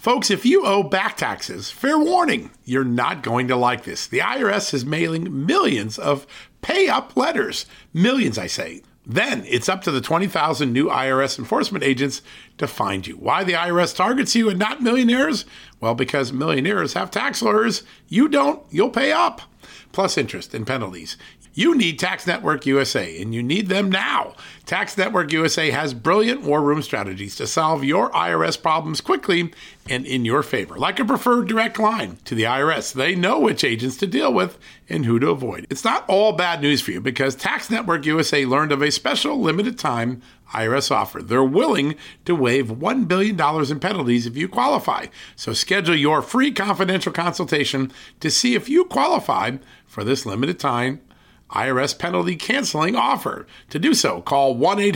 Folks, if you owe back taxes, fair warning, you're not going to like this. The IRS is mailing millions of pay-up letters. Millions, I say. Then it's up to the 20,000 new IRS enforcement agents to find you. Why the IRS targets you and not millionaires? Well, because millionaires have tax lawyers. You don't, you'll pay up. Plus interest and penalties. You need Tax Network USA, and you need them now. Tax Network USA has brilliant war room strategies to solve your IRS problems quickly and in your favor. Like a preferred direct line to the IRS, they know which agents to deal with and who to avoid. It's not all bad news for you because Tax Network USA learned of a special limited time IRS offer. They're willing to waive $1 billion in penalties if you qualify. So schedule your free confidential consultation to see if you qualify for this limited time IRS penalty canceling offer. To do so, call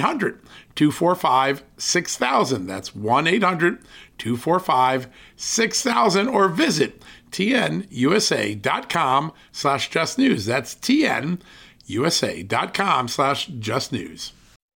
1-800-245-6000. That's 1-800-245-6000 or visit tnusa.com/justnews. That's tnusa.com/justnews.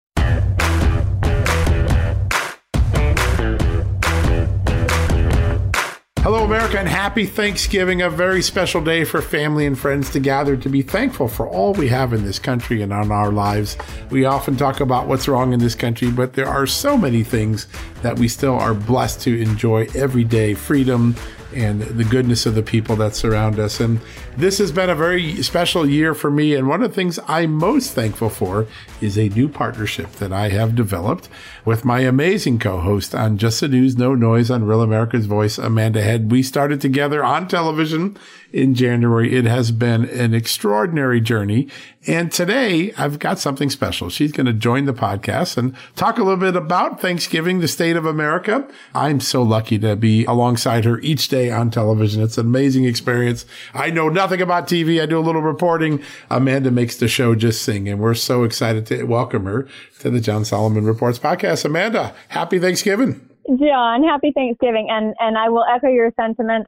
Hello, America, and happy Thanksgiving, a very special day for family and friends to gather to be thankful for all we have in this country and on our lives. We often talk about what's wrong in this country, but there are so many things that we still are blessed to enjoy every day. Freedom and the goodness of the people that surround us. And this has been a very special year for me. And one of the things I'm most thankful for is a new partnership that I have developed with my amazing co-host on Just the News, No Noise on Real America's Voice, Amanda Head. We started together on television in January. It has been an extraordinary journey. And today I've got something special. She's going to join the podcast and talk a little bit about Thanksgiving, the state of America. I'm so lucky to be alongside her each day on television. It's an amazing experience. I know nothing about TV. I do a little reporting. Amanda makes the show just sing. And we're so excited to welcome her to the John Solomon Reports podcast. Amanda, happy Thanksgiving. John, happy Thanksgiving. And I will echo your sentiment.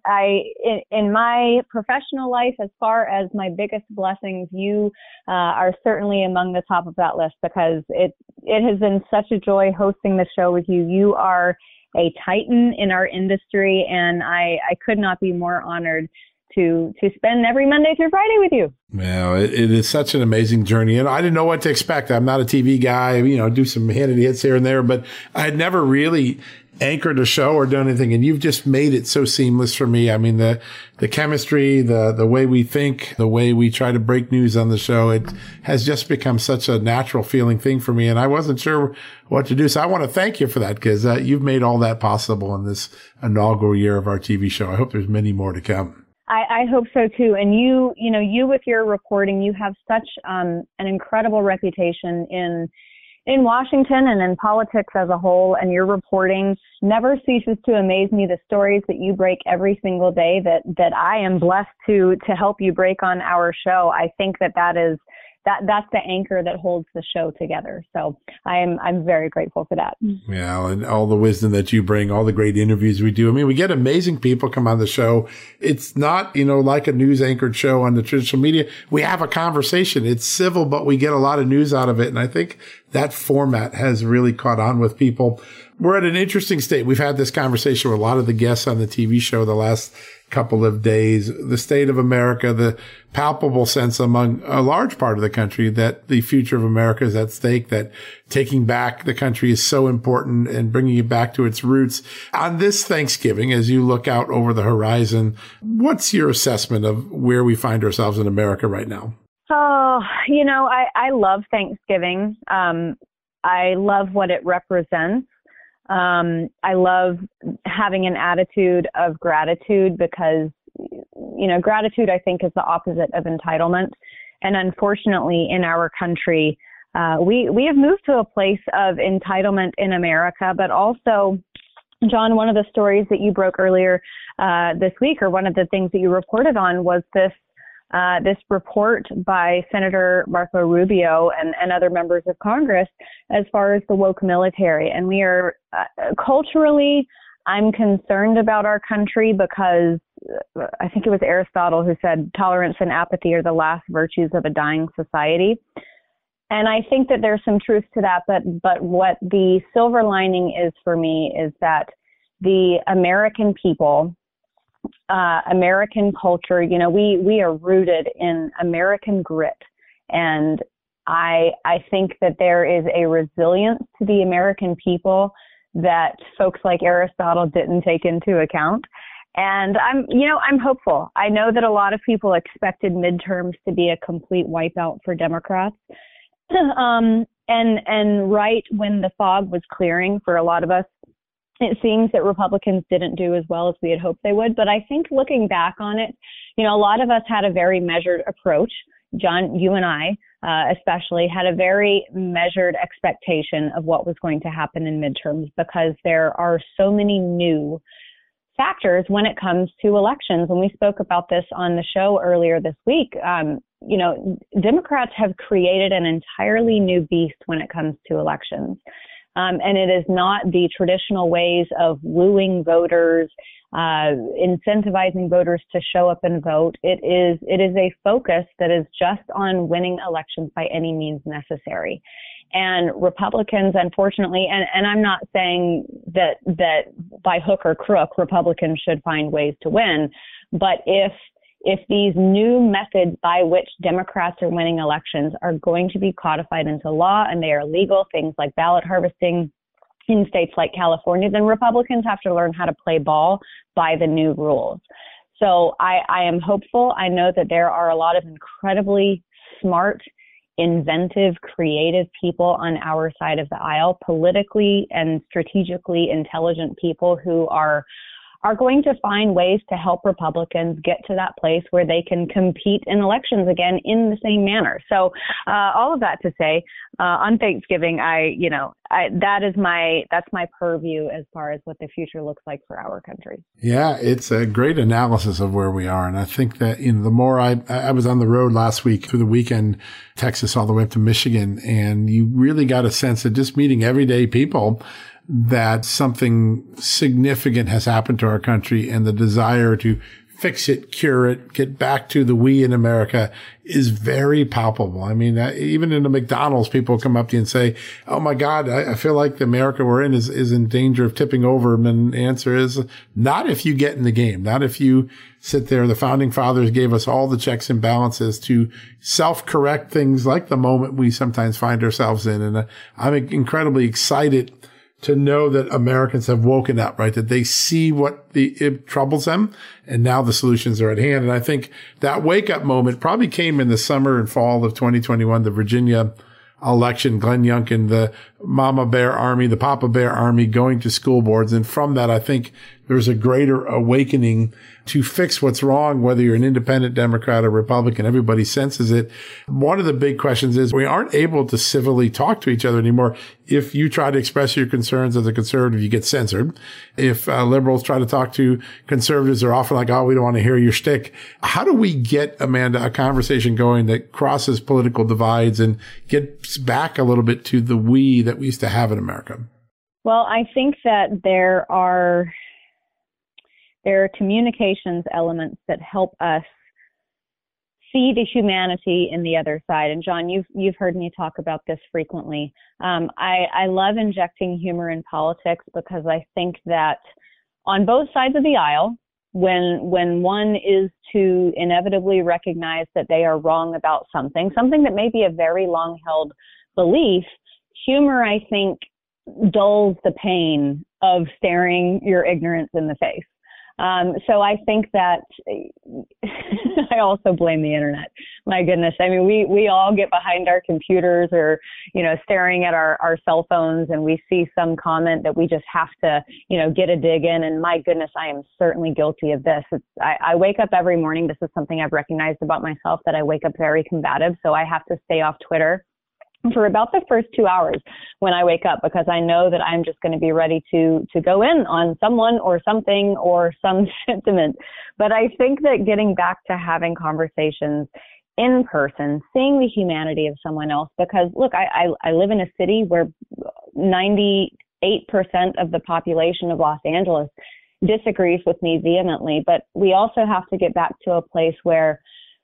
In my professional life, as far as my biggest blessings, you are certainly among the top of that list because it has been such a joy hosting the show with you. You are a titan in our industry, and I could not be more honored to spend every Monday through Friday with you. Well, it is such an amazing journey. And I didn't know what to expect. I'm not a TV guy, do some Hannity hits here and there, but I had never really anchored a show or done anything. And you've just made it so seamless for me. I mean, the chemistry, the way we think, the way we try to break news on the show, it has just become such a natural feeling thing for me. And I wasn't sure what to do. So I want to thank you for that because you've made all that possible in this inaugural year of our TV show. I hope there's many more to come. I hope so too. And you with your reporting, you have such an incredible reputation in Washington and in politics as a whole. And your reporting never ceases to amaze me. The stories that you break every single day that I am blessed to help you break on our show. I think that's the anchor that holds the show together. So I'm very grateful for that. Yeah, and all the wisdom that you bring, all the great interviews we do. I mean, we get amazing people come on the show. It's not, like a news anchored show on the traditional media. We have a conversation. It's civil, but we get a lot of news out of it. And I think that format has really caught on with people. We're at an interesting state. We've had this conversation with a lot of the guests on the TV show the last couple of days. The state of America, the palpable sense among a large part of the country that the future of America is at stake, that taking back the country is so important and bringing it back to its roots. On this Thanksgiving, as you look out over the horizon, what's your assessment of where we find ourselves in America right now? Oh, I love Thanksgiving. I love what it represents. I love having an attitude of gratitude because, gratitude, I think, is the opposite of entitlement. And unfortunately, in our country, we have moved to a place of entitlement in America, but also, John, one of the stories that you broke earlier this week, or one of the things that you reported on, was this report by Senator Marco Rubio and other members of Congress as far as the woke military. And we are culturally, I'm concerned about our country because I think it was Aristotle who said tolerance and apathy are the last virtues of a dying society. And I think that there's some truth to that. But what the silver lining is for me is that the American people, American culture, we are rooted in American grit. And I think that there is a resilience to the American people that folks like Aristotle didn't take into account. And I'm hopeful. I know that a lot of people expected midterms to be a complete wipeout for Democrats. And right when the fog was clearing for a lot of us, it seems that Republicans didn't do as well as we had hoped they would. But I think looking back on it, a lot of us had a very measured approach. John, you and I especially had a very measured expectation of what was going to happen in midterms, because there are so many new factors when it comes to elections. And we spoke about this on the show earlier this week. Democrats have created an entirely new beast when it comes to elections. And it is not the traditional ways of wooing voters, incentivizing voters to show up and vote. It is a focus that is just on winning elections by any means necessary. And Republicans, unfortunately, and I'm not saying that by hook or crook, Republicans should find ways to win, but if these new methods by which Democrats are winning elections are going to be codified into law and they are legal, things like ballot harvesting in states like California, then Republicans have to learn how to play ball by the new rules. So I am hopeful. I know that there are a lot of incredibly smart, inventive, creative people on our side of the aisle, politically and strategically intelligent people who are going to find ways to help Republicans get to that place where they can compete in elections again in the same manner. So all of that to say, on Thanksgiving, that's my purview as far as what the future looks like for our country. Yeah, it's a great analysis of where we are. And I think that the more I was on the road last week through the weekend, Texas all the way up to Michigan, and you really got a sense of just meeting everyday people that something significant has happened to our country, and the desire to fix it, cure it, get back to the we in America is very palpable. I mean, even in the McDonald's, people come up to you and say, "Oh my God, I feel like the America we're in is in danger of tipping over." And the answer is not if you get in the game, not if you sit there. The founding fathers gave us all the checks and balances to self-correct things like the moment we sometimes find ourselves in. And I'm incredibly excited to know that Americans have woken up, right? That they see it troubles them, and now the solutions are at hand. And I think that wake up moment probably came in the summer and fall of 2021, the Virginia election, Glenn Youngkin, the Mama Bear Army, the Papa Bear Army going to school boards. And from that, I think there's a greater awakening to fix what's wrong, whether you're an independent Democrat or Republican. Everybody senses it. One of the big questions is we aren't able to civilly talk to each other anymore. If you try to express your concerns as a conservative, you get censored. If liberals try to talk to conservatives, they're often like, "Oh, we don't want to hear your shtick." How do we get, Amanda, a conversation going that crosses political divides and gets back a little bit to the we that we used to have in America? Well, I think that there are communications elements that help us see the humanity in the other side. And John, you've heard me talk about this frequently. I love injecting humor in politics because I think that on both sides of the aisle, when one is to inevitably recognize that they are wrong about something that may be a very long-held belief, humor, I think, dulls the pain of staring your ignorance in the face. So I think that I also blame the internet. My goodness. I mean, we all get behind our computers or, staring at our cell phones, and we see some comment that we just have to, get a dig in. And my goodness, I am certainly guilty of this. I wake up every morning. This is something I've recognized about myself, that I wake up very combative. So I have to stay off Twitter for about the first 2 hours when I wake up, because I know that I'm just going to be ready to go in on someone or something or some sentiment. But I think that getting back to having conversations in person, seeing the humanity of someone else, because look, I live in a city where 98% of the population of Los Angeles disagrees with me vehemently, but we also have to get back to a place where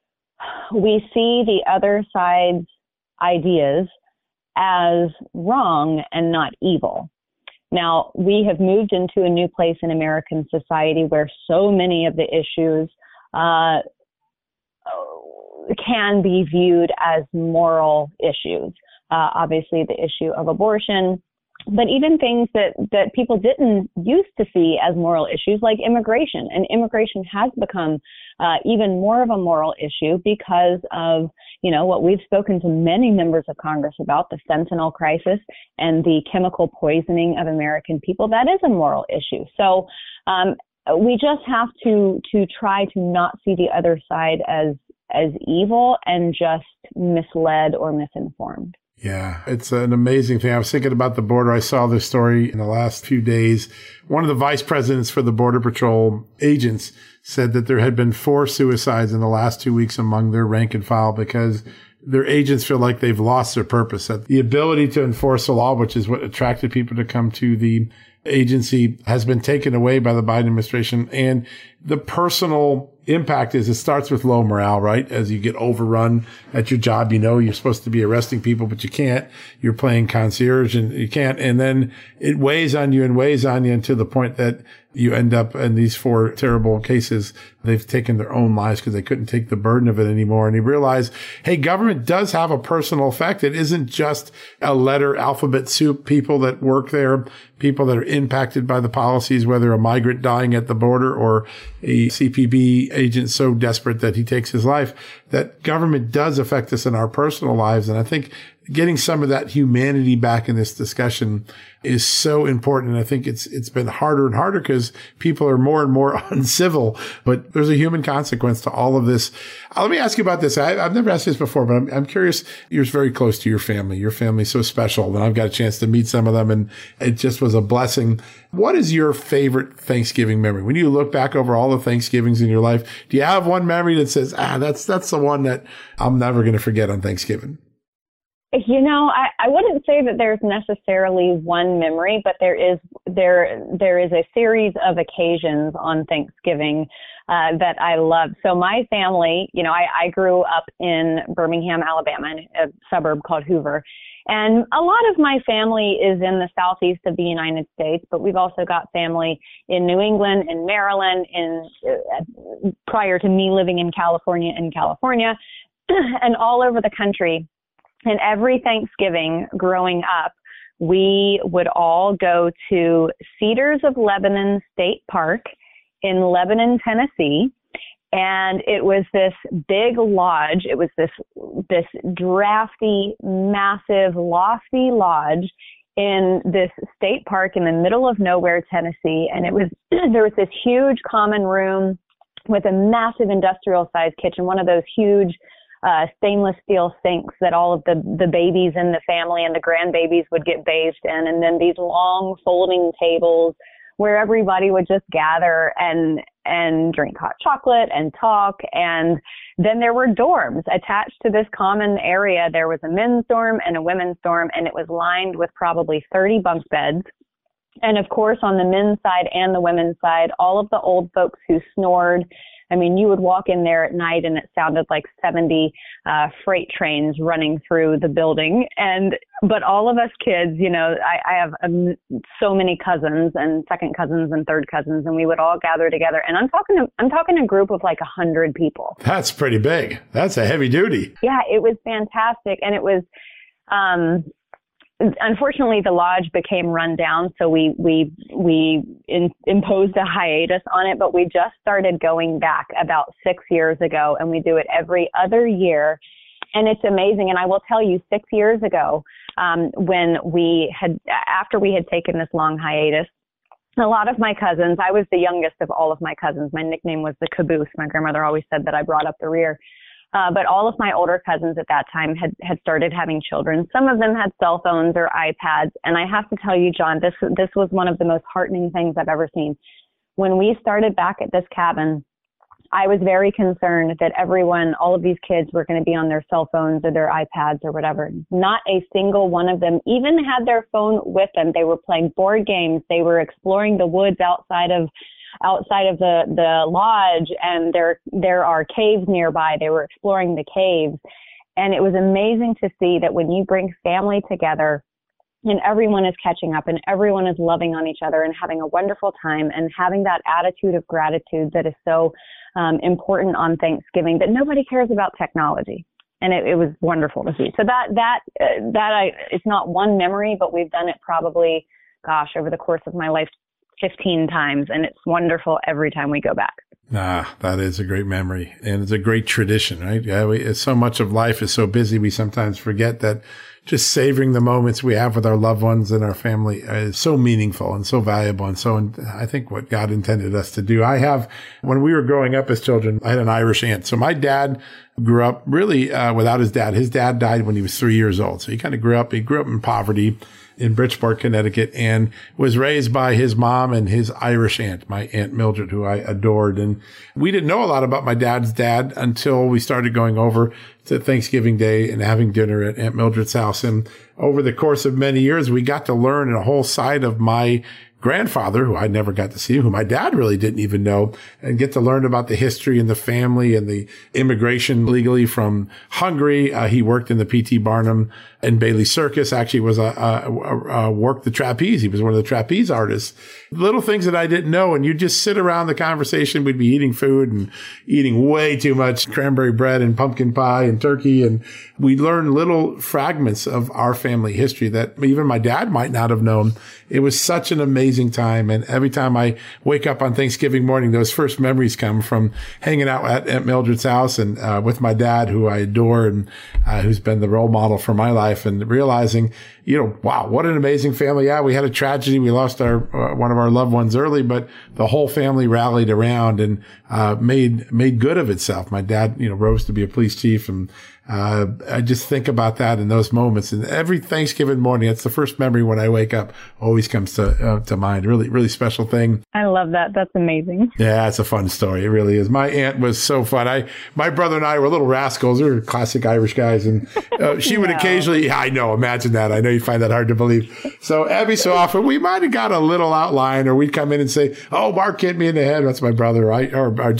we see the other side's ideas as wrong and not evil. Now, we have moved into a new place in American society where so many of the issues can be viewed as moral issues. Obviously, the issue of abortion, but even things that people didn't used to see as moral issues, like immigration. And immigration has become even more of a moral issue because of, what we've spoken to many members of Congress about, the fentanyl crisis and the chemical poisoning of American people. That is a moral issue. So we just have to try to not see the other side as evil and just misled or misinformed. Yeah, it's an amazing thing. I was thinking about the border. I saw this story in the last few days. One of the vice presidents for the Border Patrol agents said that there had been 4 suicides in the last 2 weeks among their rank and file because their agents feel like they've lost their purpose. That the ability to enforce the law, which is what attracted people to come to the agency, has been taken away by the Biden administration. And the personal impact is it starts with low morale, right? As you get overrun at your job, you're supposed to be arresting people, but you can't. You're playing concierge and you can't. And then it weighs on you to the point that you end up in these 4 terrible cases. They've taken their own lives because they couldn't take the burden of it anymore. And you realize, hey, government does have a personal effect. It isn't just a letter alphabet soup, people that work there, people that are impacted by the policies, whether a migrant dying at the border or a CPB agent so desperate that he takes his life, that government does affect us in our personal lives. And I think getting some of that humanity back in this discussion is so important. And I think it's been harder and harder because people are more and more uncivil, but there's a human consequence to all of this. Let me ask you about this. I've never asked this before, but I'm curious. You're very close to your family. Your family's so special, and I've got a chance to meet some of them, and it just was a blessing. What is your favorite Thanksgiving memory? When you look back over all the Thanksgivings in your life, do you have one memory that says, that's the one that I'm never going to forget on Thanksgiving? I wouldn't say that there's necessarily one memory, but there is a series of occasions on Thanksgiving that I love. So my family, I grew up in Birmingham, Alabama, in a suburb called Hoover. And a lot of my family is in the southeast of the United States, but we've also got family in New England, in Maryland, prior to me living in California, and all over the country. And every Thanksgiving growing up, we would all go to Cedars of Lebanon State Park in Lebanon, Tennessee. And it was this big lodge. It was this drafty, massive, lofty lodge in this state park in the middle of nowhere, Tennessee. And there was this huge common room with a massive industrial sized kitchen, one of those huge stainless steel sinks that all of the babies in the family and the grandbabies would get bathed in. And then these long folding tables where everybody would just gather and drink hot chocolate and talk. And then there were dorms attached to this common area. There was a men's dorm and a women's dorm, and it was lined with probably 30 bunk beds. And of course, on the men's side and the women's side, all of the old folks who snored. I mean, you would walk in there at night and it sounded like 70 freight trains running through the building. But all of us kids, I have so many cousins and second cousins and third cousins, and we would all gather together. And I'm talking a group of like 100 people. That's pretty big. That's a heavy duty. Yeah, it was fantastic. And it was, unfortunately, the lodge became run down, so we imposed a hiatus on it, but we just started going back about 6 years ago, and we do it every other year, and it's amazing. And I will tell you, 6 years ago, after we had taken this long hiatus, a lot of my cousins, I was the youngest of all of my cousins. My nickname was the caboose. My grandmother always said that I brought up the rear. But all of my older cousins at that time had started having children. Some of them had cell phones or iPads. And I have to tell you, John, this was one of the most heartening things I've ever seen. When we started back at this cabin, I was very concerned that all of these kids were going to be on their cell phones or their iPads or whatever. Not a single one of them even had their phone with them. They were playing board games. They were exploring the woods outside of the lodge, and there are caves nearby. They were exploring the caves. And it was amazing to see that when you bring family together and everyone is catching up and everyone is loving on each other and having a wonderful time and having that attitude of gratitude that is so important on Thanksgiving, that nobody cares about technology. And it was wonderful to see. So it's not one memory, but we've done it probably, over the course of my life, 15 times. And it's wonderful every time we go back. That is a great memory. And it's a great tradition, right? Yeah, so much of life is so busy, we sometimes forget that just savoring the moments we have with our loved ones and our family is so meaningful and so valuable. And I think what God intended us to do. When we were growing up as children, I had an Irish aunt. So my dad grew up really without his dad. His dad died when he was 3 years old. So he grew up in poverty in Bridgeport, Connecticut, and was raised by his mom and his Irish aunt, my Aunt Mildred, who I adored. And we didn't know a lot about my dad's dad until we started going over to Thanksgiving Day and having dinner at Aunt Mildred's house. And over the course of many years, we got to learn a whole side of my grandfather, who I never got to see, who my dad really didn't even know, and get to learn about the history and the family and the immigration legally from Hungary. He worked in the P.T. Barnum and Bailey Circus, actually was worked the trapeze. He was one of the trapeze artists. Little things that I didn't know. And you just sit around the conversation. We'd be eating food and eating way too much cranberry bread and pumpkin pie and turkey. And we learn little fragments of our family history that even my dad might not have known. It was such an amazing time. And every time I wake up on Thanksgiving morning, those first memories come from hanging out at Aunt Mildred's house and with my dad, who I adore and who's been the role model for my life, and realizing, wow, what an amazing family. Yeah, we had a tragedy. We lost one of our loved ones early, but the whole family rallied around and made good of itself. My dad, rose to be a police chief, and I just think about that in those moments. And every Thanksgiving morning, it's the first memory when I wake up, always comes to mind. Really, really special thing. I love that. That's amazing. Yeah, it's a fun story. It really is. My aunt was so fun. My brother and I were little rascals. We were classic Irish guys. And she would occasionally, I know, imagine that. I know you find that hard to believe. So every so often, we might have got a little outline, or we'd come in and say, "Oh, Mark hit me in the head." That's my brother, right? Or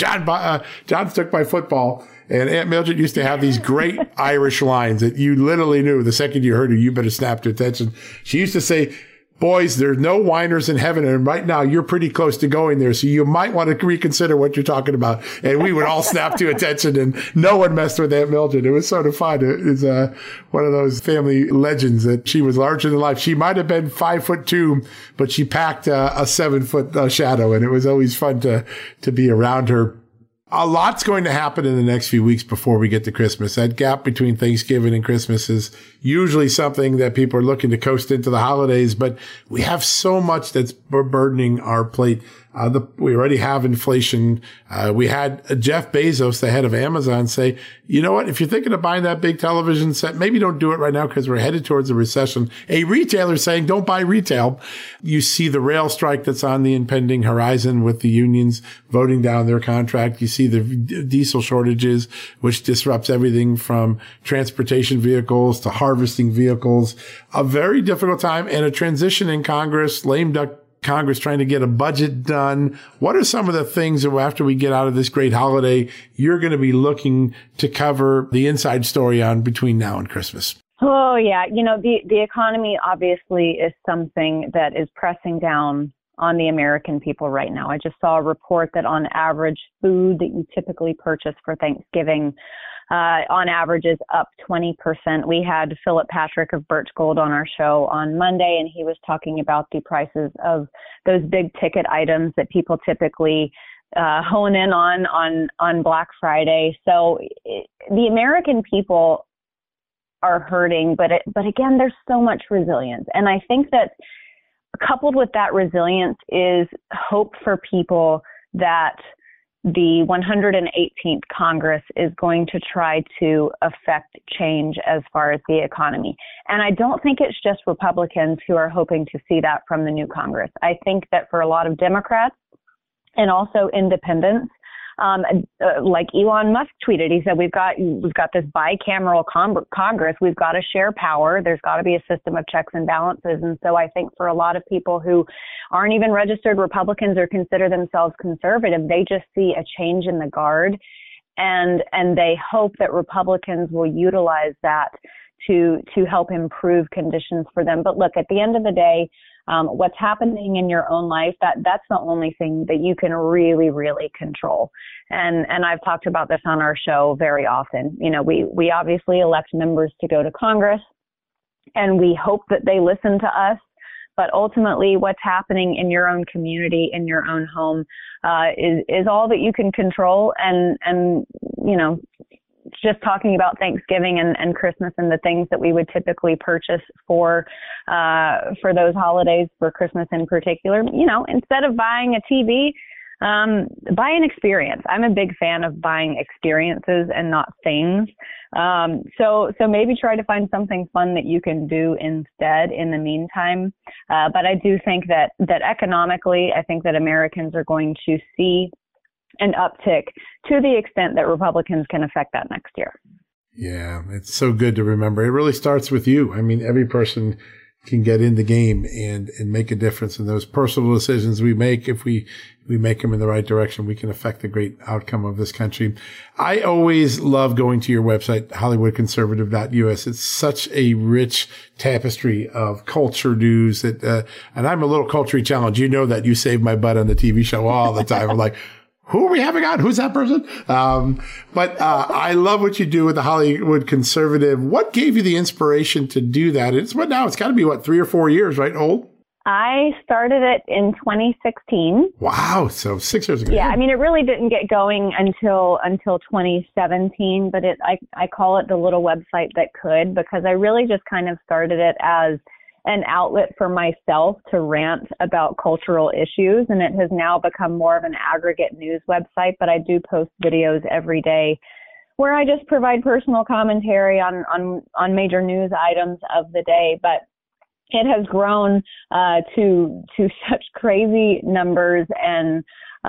John took my football. And Aunt Mildred used to have these great Irish lines that you literally knew the second you heard her, you better snap to attention. She used to say, "Boys, there's no whiners in heaven. And right now you're pretty close to going there. So you might want to reconsider what you're talking about." And we would all snap to attention, and no one messed with Aunt Mildred. It was sort of fun. It was one of those family legends that she was larger than life. She might have been 5'2", but she packed a 7-foot shadow. And it was always fun to be around her. A lot's going to happen in the next few weeks before we get to Christmas. That gap between Thanksgiving and Christmas is usually something that people are looking to coast into the holidays, but we have so much that's burdening our plate. We already have inflation. We had Jeff Bezos, the head of Amazon, say, "You know what? If you're thinking of buying that big television set, maybe don't do it right now because we're headed towards a recession." A retailer saying, "Don't buy retail." You see the rail strike that's on the impending horizon with the unions voting down their contract. You see the diesel shortages, which disrupts everything from transportation vehicles to harvesting vehicles. A very difficult time and a transition in Congress, lame duck Congress trying to get a budget done. What are some of the things that after we get out of this great holiday, you're going to be looking to cover the inside story on between now and Christmas? Oh, yeah. The economy obviously is something that is pressing down on the American people right now. I just saw a report that on average, food that you typically purchase for Thanksgiving on average is up 20%. We had Philip Patrick of Birch Gold on our show on Monday, and he was talking about the prices of those big ticket items that people typically hone in on Black Friday. So the American people are hurting, but again, there's so much resilience. And I think that coupled with that resilience is hope for people that the 118th Congress is going to try to affect change as far as the economy. And I don't think it's just Republicans who are hoping to see that from the new Congress. I think that for a lot of Democrats and also independents, like Elon Musk tweeted, he said, we've got this bicameral Congress. We've got to share power. There's got to be a system of checks and balances. And so I think for a lot of people who aren't even registered Republicans or consider themselves conservative, they just see a change in the guard, and they hope that Republicans will utilize that to help improve conditions for them. But look, at the end of the day, what's happening in your own life, that's the only thing that you can really, really control. And I've talked about this on our show very often. You know, we obviously elect members to go to Congress, and we hope that they listen to us. But ultimately, what's happening in your own community, in your own home, is all that you can control. And you know, just talking about Thanksgiving and Christmas and the things that we would typically purchase for those holidays, for Christmas in particular, you know, instead of buying a TV, buy an experience. I'm a big fan of buying experiences and not things. So maybe try to find something fun that you can do instead in the meantime. But I do think that economically, I think that Americans are going to see an uptick to the extent that Republicans can affect that next year. Yeah, it's so good to remember. It really starts with you. I mean, every person can get in the game and make a difference in those personal decisions we make. If we make them in the right direction, we can affect the great outcome of this country. I always love going to your website, hollywoodconservative.us. It's such a rich tapestry of culture news that, and I'm a little culturally challenged. You know that you save my butt on the TV show all the time. I'm like, who are we having on? Who's that person? But I love what you do with the Hollywood Conservative. What gave you the inspiration to do that? It's got to be 3 or 4 years, right? Old? I started it in 2016. Wow. So 6 years ago. Yeah. I mean, it really didn't get going until 2017, but I call it the little website that could, because I really just kind of started it as an outlet for myself to rant about cultural issues. And it has now become more of an aggregate news website, but I do post videos every day where I just provide personal commentary on major news items of the day. But it has grown to such crazy numbers, and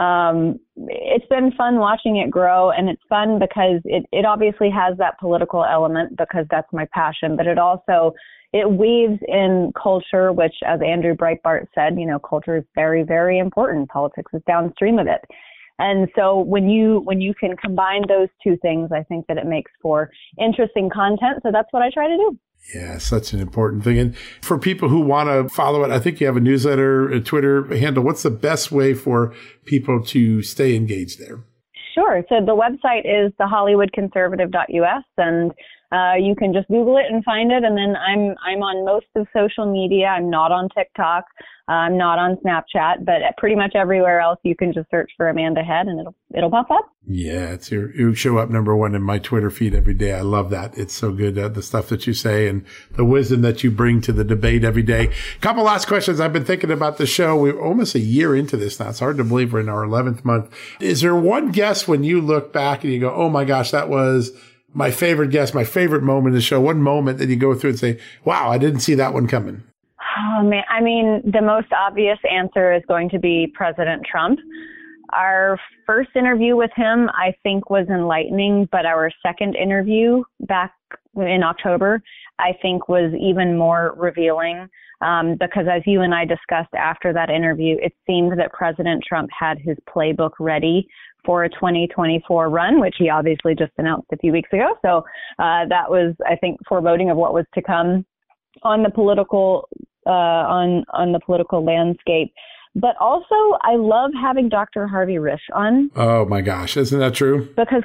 it's been fun watching it grow. And it's fun because it obviously has that political element, because that's my passion, but it weaves in culture, which, as Andrew Breitbart said, you know, culture is very, very important. Politics is downstream of it. And so when you can combine those two things, I think that it makes for interesting content. So that's what I try to do. Yeah, such an important thing. And for people who want to follow it, I think you have a newsletter, a Twitter handle. What's the best way for people to stay engaged there? Sure. So the website is thehollywoodconservative.us, and you can just Google it and find it. And then I'm on most of social media. I'm not on TikTok. I'm not on Snapchat, but pretty much everywhere else you can just search for Amanda Head and it'll pop up. Yeah, you show up number one in my Twitter feed every day. I love that. It's so good, the stuff that you say and the wisdom that you bring to the debate every day. Couple last questions. I've been thinking about the show. We're almost a year into this now. It's hard to believe we're in our 11th month. Is there one guest when you look back and you go, oh my gosh, that was my favorite guest, my favorite moment in the show? One moment that you go through and say, wow, I didn't see that one coming. Oh, man. I mean, the most obvious answer is going to be President Trump. Our first interview with him, I think, was enlightening, but our second interview back in October, I think, was even more revealing, because as you and I discussed after that interview, it seemed that President Trump had his playbook ready for a 2024 run, which he obviously just announced a few weeks ago. So that was, I think, foreboding of what was to come on the political on the political landscape. But also, I love having Dr. Harvey Risch on. Oh my gosh, isn't that true? Because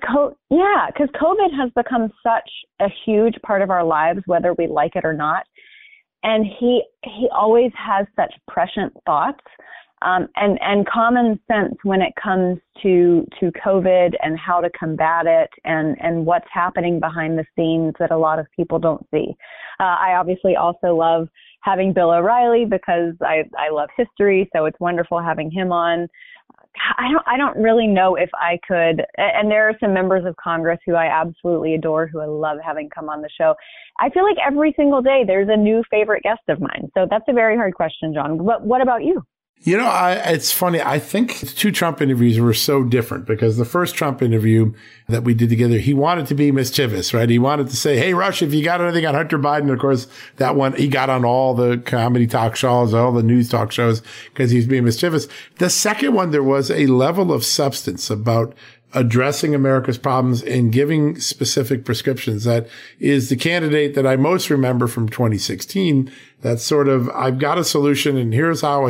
COVID has become such a huge part of our lives, whether we like it or not. And he always has such prescient thoughts and common sense when it comes to COVID and how to combat it and what's happening behind the scenes that a lot of people don't see. I obviously also love having Bill O'Reilly because I love history, so it's wonderful having him on. I don't really know if I could, and there are some members of Congress who I absolutely adore, who I love having come on the show. I feel like every single day there's a new favorite guest of mine. So that's a very hard question, John. What about you? You know, it's funny. I think the two Trump interviews were so different because the first Trump interview that we did together, he wanted to be mischievous, right? He wanted to say, hey, Rush, if you got anything on Hunter Biden, of course, that one, he got on all the comedy talk shows, all the news talk shows because he was being mischievous. The second one, there was a level of substance about addressing America's problems and giving specific prescriptions. That is the candidate that I most remember from 2016. That's sort of, I've got a solution and here's how a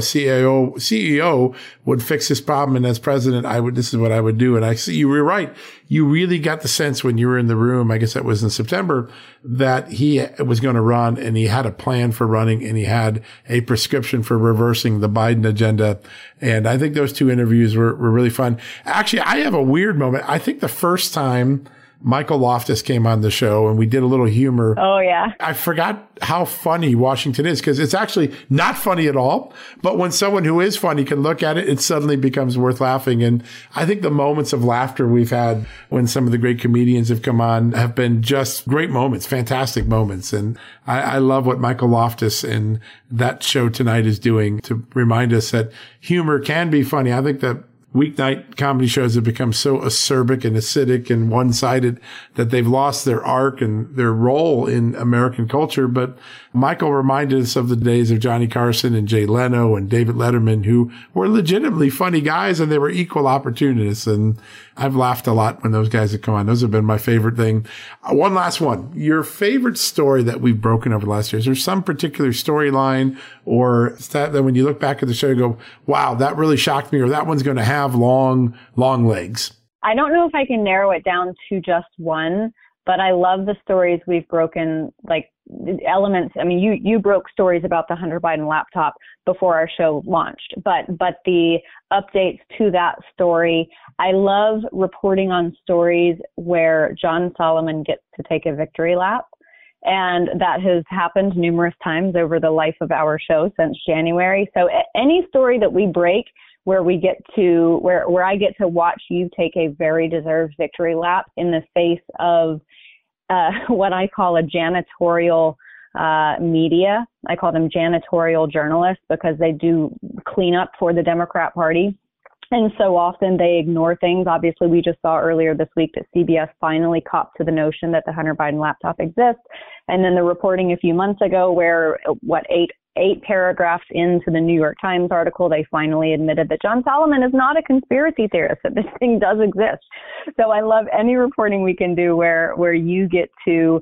CEO would fix this problem. And as president, this is what I would do. And I see you were right. You really got the sense when you were in the room, I guess that was in September, that he was going to run and he had a plan for running and he had a prescription for reversing the Biden agenda. And I think those two interviews were really fun. Actually, I have a weird moment. I think the first time Michael Loftus came on the show and we did a little humor. Oh, yeah. I forgot how funny Washington is because it's actually not funny at all. But when someone who is funny can look at it, it suddenly becomes worth laughing. And I think the moments of laughter we've had when some of the great comedians have come on have been just great moments, fantastic moments. And I love what Michael Loftus and that show tonight is doing to remind us that humor can be funny. I think that weeknight comedy shows have become so acerbic and acidic and one-sided that they've lost their arc and their role in American culture. But Michael reminded us of the days of Johnny Carson and Jay Leno and David Letterman, who were legitimately funny guys and they were equal opportunists. And I've laughed a lot when those guys have come on. Those have been my favorite thing. One last one. Your favorite story that we've broken over the last year. Is there some particular storyline or that when you look back at the show, you go, wow, that really shocked me, or that one's going to have long legs? I don't know if I can narrow it down to just one, but I love the stories we've broken, like elements. I mean, you broke stories about the Hunter Biden laptop before our show launched, but the updates to that story, I love reporting on stories where John Solomon gets to take a victory lap. And that has happened numerous times over the life of our show since January. So any story that we break where we get to, where I get to watch you take a very deserved victory lap in the face of what I call a janitorial media. I call them janitorial journalists because they do clean up for the Democrat Party. And so often they ignore things. Obviously, we just saw earlier this week that CBS finally copped to the notion that the Hunter Biden laptop exists. And then the reporting a few months ago where, eight paragraphs into the New York Times article, they finally admitted that John Solomon is not a conspiracy theorist, that this thing does exist. So I love any reporting we can do where you get to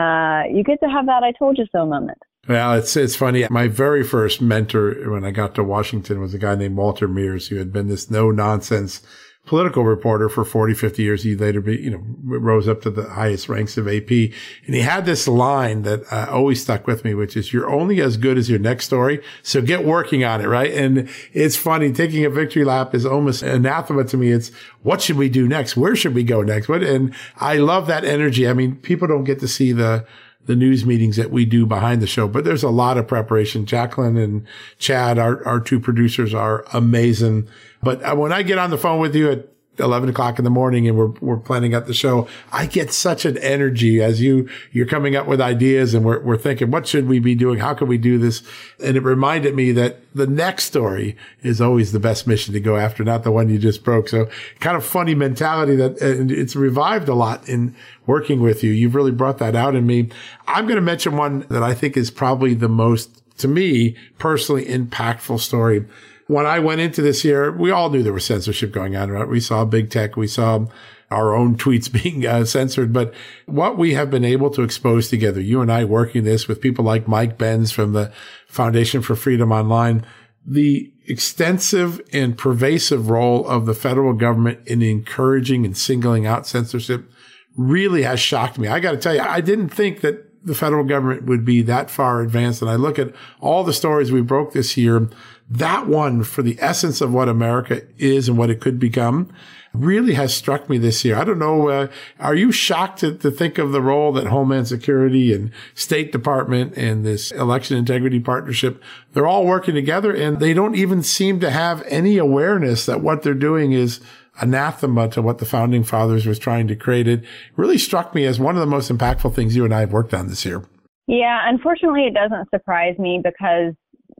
have that I told you so moment. Well, it's funny. My very first mentor when I got to Washington was a guy named Walter Mears, who had been this no-nonsense political reporter for 40, 50 years. He later rose up to the highest ranks of AP. And he had this line that always stuck with me, which is, you're only as good as your next story, so get working on it, right? And it's funny. Taking a victory lap is almost anathema to me. It's, what should we do next? Where should we go next? And I love that energy. I mean, people don't get to see the news meetings that we do behind the show, but there's a lot of preparation. Jacqueline and Chad, our two producers, are amazing. But when I get on the phone with you at 11 o'clock in the morning and we're planning out the show, I get such an energy as you're coming up with ideas and we're thinking, what should we be doing? How can we do this? And it reminded me that the next story is always the best mission to go after, not the one you just broke. So kind of funny mentality that it's revived a lot in working with you. You've really brought that out in me. I'm going to mention one that I think is probably the most, to me, personally impactful story. When I went into this year, we all knew there was censorship going on, right? We saw big tech. We saw our own tweets being censored. But what we have been able to expose together, you and I working this with people like Mike Benz from the Foundation for Freedom Online, the extensive and pervasive role of the federal government in encouraging and singling out censorship really has shocked me. I got to tell you, I didn't think that the federal government would be that far advanced. And I look at all the stories we broke this year, that one, for the essence of what America is and what it could become, really has struck me this year. I don't know, are you shocked to think of the role that Homeland Security and State Department and this election integrity partnership, they're all working together and they don't even seem to have any awareness that what they're doing is anathema to what the founding fathers was trying to create. It really struck me as one of the most impactful things you and I have worked on this year. Yeah, unfortunately, it doesn't surprise me because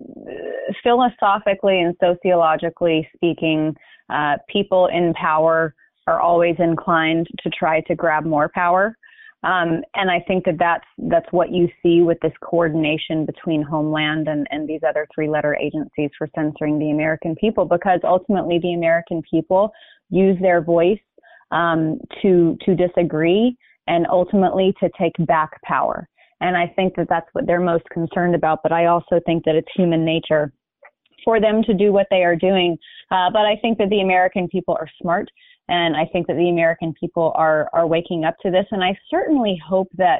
philosophically and sociologically speaking, people in power are always inclined to try to grab more power. And I think that's what you see with this coordination between Homeland and these other three-letter agencies for censoring the American people, because ultimately the American people use their voice to disagree and ultimately to take back power. And I think that that's what they're most concerned about. But I also think that it's human nature for them to do what they are doing. But I think that the American people are smart. And I think that the American people are waking up to this. And I certainly hope that,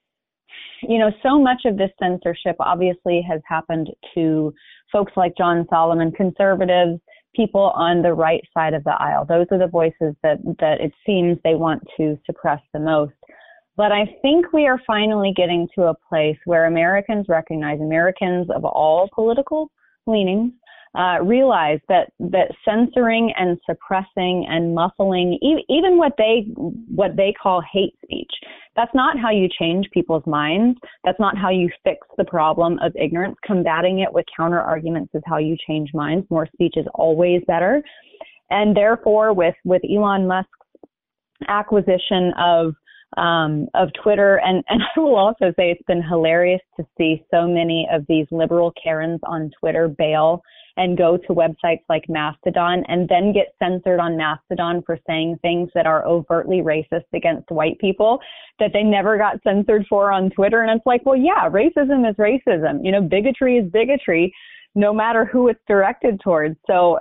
so much of this censorship obviously has happened to folks like John Solomon, conservatives, people on the right side of the aisle. Those are the voices that it seems they want to suppress the most. But I think we are finally getting to a place where Americans recognize, Americans of all political leanings, realize that censoring and suppressing and muffling, even what they call hate speech, that's not how you change people's minds. That's not how you fix the problem of ignorance. Combating it with counter arguments is how you change minds. More speech is always better. And therefore, with Elon Musk's acquisition of Twitter, and I will also say it's been hilarious to see so many of these liberal Karens on Twitter bail and go to websites like Mastodon and then get censored on Mastodon for saying things that are overtly racist against white people that they never got censored for on Twitter. And it's like, well, yeah, racism is racism. Bigotry is bigotry, no matter who it's directed towards. So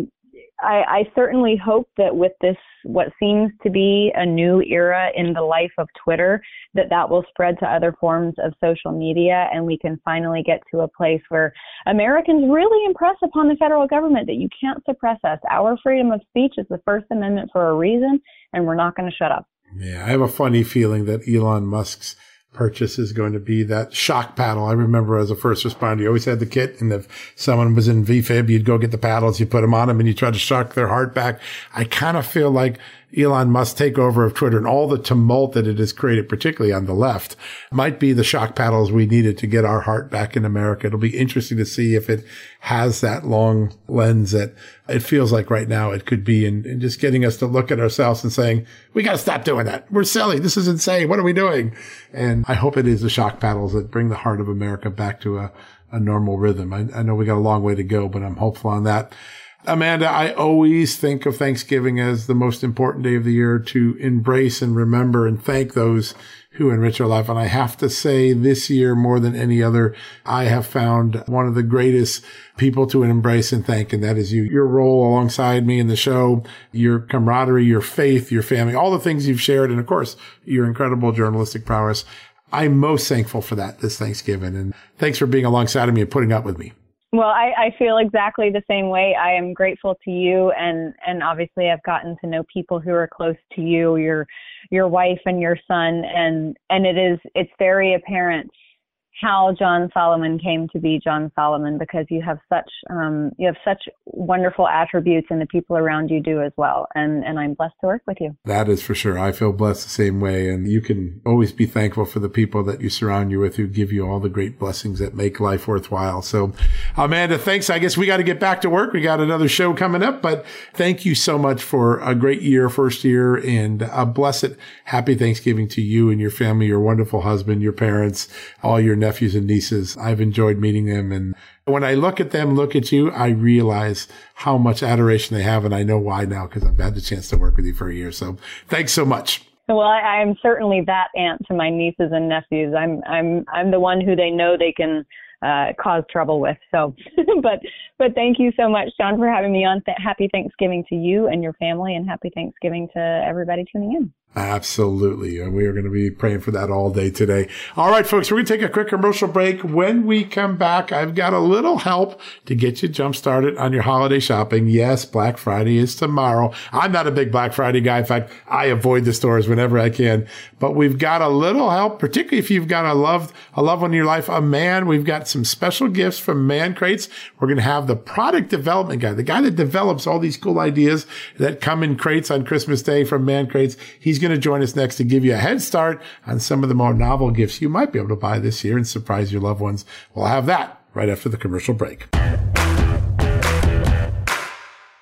I certainly hope that with this, what seems to be a new era in the life of Twitter, that will spread to other forms of social media, and we can finally get to a place where Americans really impress upon the federal government that you can't suppress us. Our freedom of speech is the First Amendment for a reason, and we're not going to shut up. Yeah, I have a funny feeling that Elon Musk's purchase is going to be that shock paddle. I remember as a first responder, you always had the kit, and if someone was in VFib, you'd go get the paddles, you put them on them, and you try to shock their heart back. I kind of feel like Elon Musk's takeover of Twitter and all the tumult that it has created, particularly on the left, might be the shock paddles we needed to get our heart back in America. It'll be interesting to see if it has that long lens that it feels like right now it could be, and just getting us to look at ourselves and saying, we got to stop doing that. We're silly. This is insane. What are we doing? And I hope it is the shock paddles that bring the heart of America back to a normal rhythm. I know we got a long way to go, but I'm hopeful on that. Amanda, I always think of Thanksgiving as the most important day of the year to embrace and remember and thank those who enrich our life. And I have to say this year, more than any other, I have found one of the greatest people to embrace and thank, and that is you. Your role alongside me in the show, your camaraderie, your faith, your family, all the things you've shared, and of course, your incredible journalistic prowess. I'm most thankful for that this Thanksgiving. And thanks for being alongside of me and putting up with me. Well, I feel exactly the same way. I am grateful to you, and obviously I've gotten to know people who are close to you, your wife and your son, and it's very apparent how John Solomon came to be John Solomon, because you have such wonderful attributes, and the people around you do as well. And I'm blessed to work with you. That is for sure. I feel blessed the same way. And you can always be thankful for the people that you surround you with, who give you all the great blessings that make life worthwhile. So Amanda, thanks. I guess we got to get back to work. We got another show coming up, but thank you so much for a great year, first year, and a blessed, happy Thanksgiving to you and your family, your wonderful husband, your parents, all your nephews and nieces. I've enjoyed meeting them. And when I look at them, look at you, I realize how much adoration they have. And I know why now, because I've had the chance to work with you for a year. So thanks so much. Well, I'm certainly that aunt to my nieces and nephews. I'm the one who they know they can cause trouble with. So, but thank you so much, John, for having me on. Happy Thanksgiving to you and your family, and happy Thanksgiving to everybody tuning in. Absolutely. And we are going to be praying for that all day today. All right, folks, we're going to take a quick commercial break. When we come back, I've got a little help to get you jump started on your holiday shopping. Yes, Black Friday is tomorrow. I'm not a big Black Friday guy. In fact, I avoid the stores whenever I can, but we've got a little help, particularly if you've got a loved one in your life, a man. We've got some special gifts from Man Crates. We're going to have the product development guy, the guy that develops all these cool ideas that come in crates on Christmas Day from Man Crates. He's going to join us next to give you a head start on some of the more novel gifts you might be able to buy this year and surprise your loved ones. We'll have that right after the commercial break.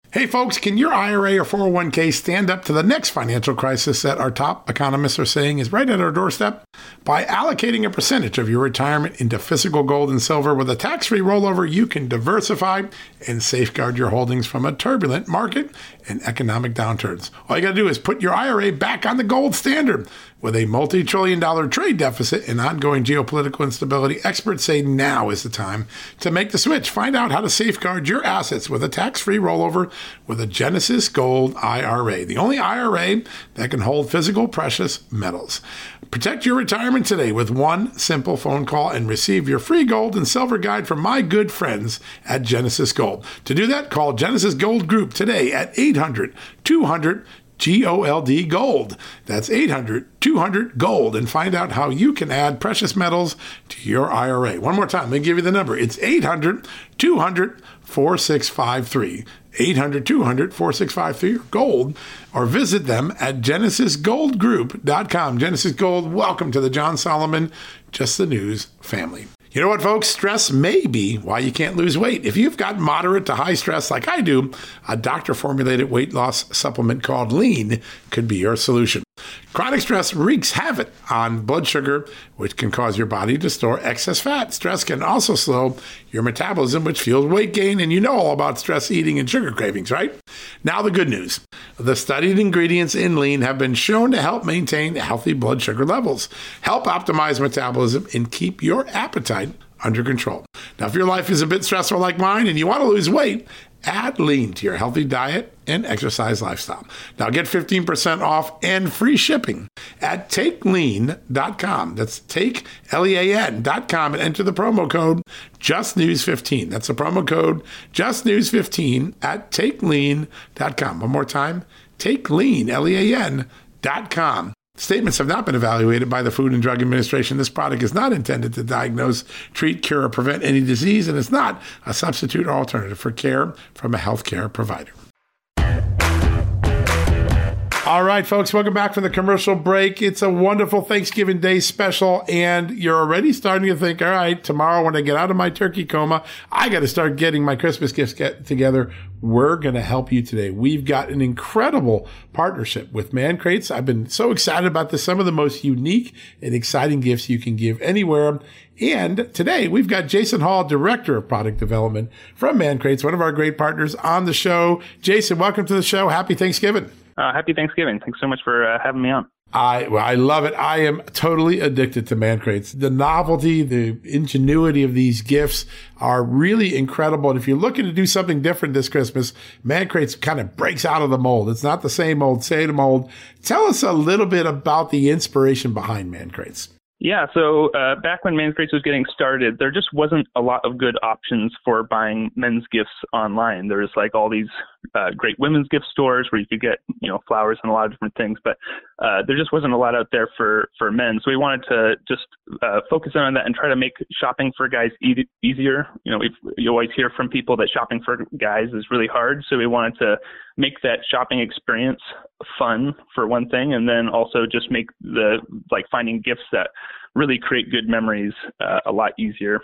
Hey folks, can your IRA or 401k stand up to the next financial crisis that our top economists are saying is right at our doorstep? By allocating a percentage of your retirement into physical gold and silver with a tax-free rollover, you can diversify and safeguard your holdings from a turbulent market and economic downturns. All you got to do is put your IRA back on the gold standard. With a multi-trillion-dollar trade deficit and ongoing geopolitical instability, experts say now is the time to make the switch. Find out how to safeguard your assets with a tax-free rollover with a Genesis Gold IRA, the only IRA that can hold physical precious metals. Protect your retirement today with one simple phone call and receive your free gold and silver guide from my good friends at Genesis Gold. To do that, call Genesis Gold Group today at 800-200 GOLD Gold. That's 800-200-GOLD, and find out how you can add precious metals to your IRA. One more time, let me give you the number. It's 800-200-4653. 800-200-4653 gold, or visit them at genesisgoldgroup.com. Genesis Gold, welcome to the John Solomon Just the News family. You know what, folks? Stress may be why you can't lose weight. If you've got moderate to high stress like I do, a doctor-formulated weight loss supplement called Lean could be your solution. Chronic stress wreaks havoc on blood sugar, which can cause your body to store excess fat. Stress can also slow your metabolism, which fuels weight gain, and you know all about stress eating and sugar cravings, right? Now the good news. The studied ingredients in Lean have been shown to help maintain healthy blood sugar levels, help optimize metabolism, and keep your appetite under control. Now, if your life is a bit stressful like mine and you want to lose weight, add Lean to your healthy diet and exercise lifestyle. Now get 15% off and free shipping at takelean.com. That's takelean.com, and enter the promo code JustNews15. That's the promo code JustNews15 at takelean.com. One more time, takelean.com. Statements have not been evaluated by the Food and Drug Administration. This product is not intended to diagnose, treat, cure, or prevent any disease, and is not a substitute or alternative for care from a healthcare provider. All right, folks, welcome back from the commercial break. It's a wonderful Thanksgiving Day special, and you're already starting to think, all right, tomorrow when I get out of my turkey coma, I got to start getting my Christmas gifts together. We're going to help you today. We've got an incredible partnership with Man Crates. I've been so excited about this. Some of the most unique and exciting gifts you can give anywhere. And today we've got Jason Hall, Director of Product Development from Man Crates, one of our great partners on the show. Jason, welcome to the show. Happy Thanksgiving. Happy Thanksgiving. Thanks so much for having me on. I love it. I am totally addicted to Man Crates. The novelty, the ingenuity of these gifts are really incredible. And if you're looking to do something different this Christmas, Man Crates kind of breaks out of the mold. It's not the same old, same mold. Tell us a little bit about the inspiration behind Man Crates. Yeah, so back when Man Crates was getting started, there just wasn't a lot of good options for buying men's gifts online. There's like all these great women's gift stores where you could get, flowers and a lot of different things, but there just wasn't a lot out there for men. So we wanted to just focus in on that and try to make shopping for guys easier. You always hear from people that shopping for guys is really hard. So we wanted to make that shopping experience fun for one thing, and then also just make finding gifts that really create good memories a lot easier,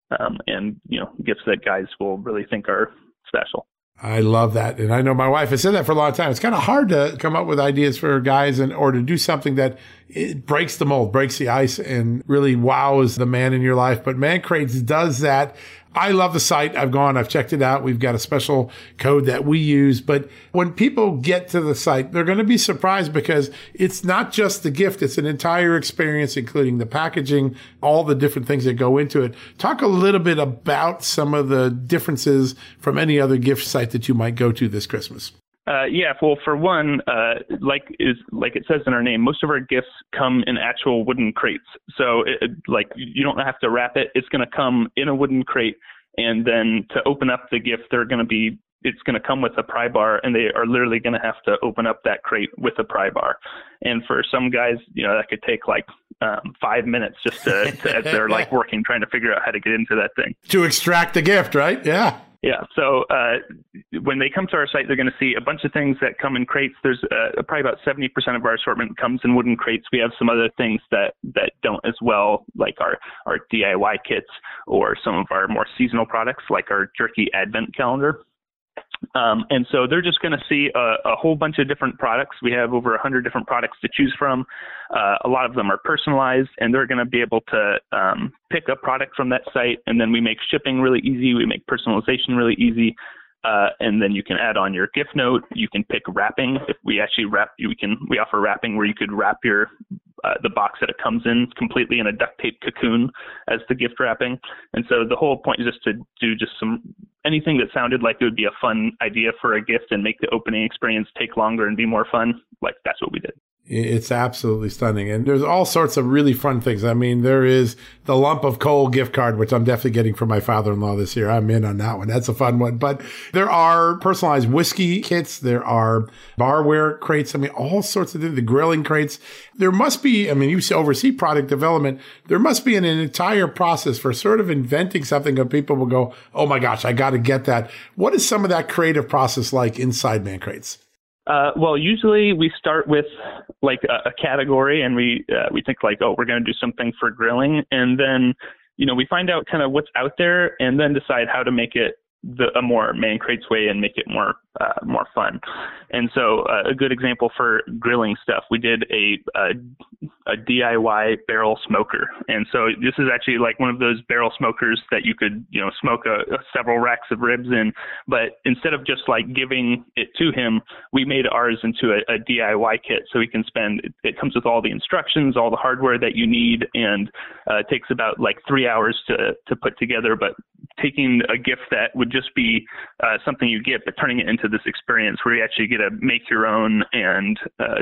and gifts that guys will really think are special. I love that. And I know my wife has said that for a long time. It's kind of hard to come up with ideas for guys or to do something that it breaks the mold, breaks the ice, and really wows the man in your life. But Man Crates does that. I love the site. I've checked it out. We've got a special code that we use. But when people get to the site, they're going to be surprised because it's not just the gift. It's an entire experience, including the packaging, all the different things that go into it. Talk a little bit about some of the differences from any other gift site that you might go to this Christmas. Well, for one, like it says in our name, most of our gifts come in actual wooden crates. So you don't have to wrap it. It's going to come in a wooden crate. And then to open up the gift, it's going to come with a pry bar, and they are literally going to have to open up that crate with a pry bar. And for some guys, that could take 5 minutes just to as they're working, trying to figure out how to get into that thing. To extract the gift, right? Yeah. Yeah. So when they come to our site, they're going to see a bunch of things that come in crates. There's probably about 70% of our assortment comes in wooden crates. We have some other things that don't as well, like our DIY kits or some of our more seasonal products, like our jerky advent calendar. And so they're just going to see a whole bunch of different products. We have over 100 different products to choose from. A lot of them are personalized, and they're going to be able to pick a product from that site. And then we make shipping really easy. We make personalization really easy. And then you can add on your gift note. You can pick wrapping. If we actually we offer wrapping where you could wrap the box that it comes in completely in a duct tape cocoon as the gift wrapping. And so the whole point is just to do anything that sounded like it would be a fun idea for a gift and make the opening experience take longer and be more fun. Like, that's what we did. It's absolutely stunning. And there's all sorts of really fun things. I mean, there is the lump of coal gift card, which I'm definitely getting from my father-in-law this year. I'm in on that one. That's a fun one. But there are personalized whiskey kits. There are barware crates. I mean, all sorts of things, the grilling crates. There must be, I mean, you oversee product development. There must be an entire process for sort of inventing something that people will go, oh my gosh, I got to get that. What is some of that creative process like inside Man Crates? Well, usually we start with like a category, and we think like, oh, we're going to do something for grilling, and then we find out kind of what's out there, and then decide how to make it a more Man Crates way and make it more fun. And so a good example for grilling stuff, we did a DIY barrel smoker. And so this is actually like one of those barrel smokers that you could, smoke several racks of ribs in. But instead of just like giving it to him, we made ours into a DIY kit. So he can it comes with all the instructions, all the hardware that you need, and it takes about like 3 hours to put together. But taking a gift that would just be something you get, but turning it into this experience where you actually get to make your own and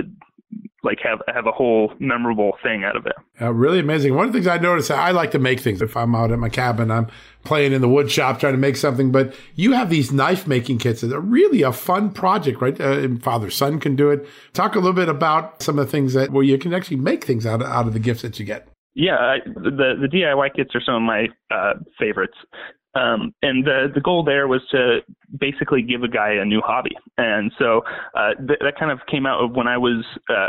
like have a whole memorable thing out of it. Really amazing. One of the things I noticed, I like to make things. If I'm out at my cabin, I'm playing in the wood shop trying to make something, but you have these knife making kits that are really a fun project, right? Father-son can do it. Talk a little bit about some of the things where you can actually make things out of the gifts that you get. Yeah, the DIY kits are some of my favorites. And the goal there was to basically give a guy a new hobby. And so that kind of came out of when I was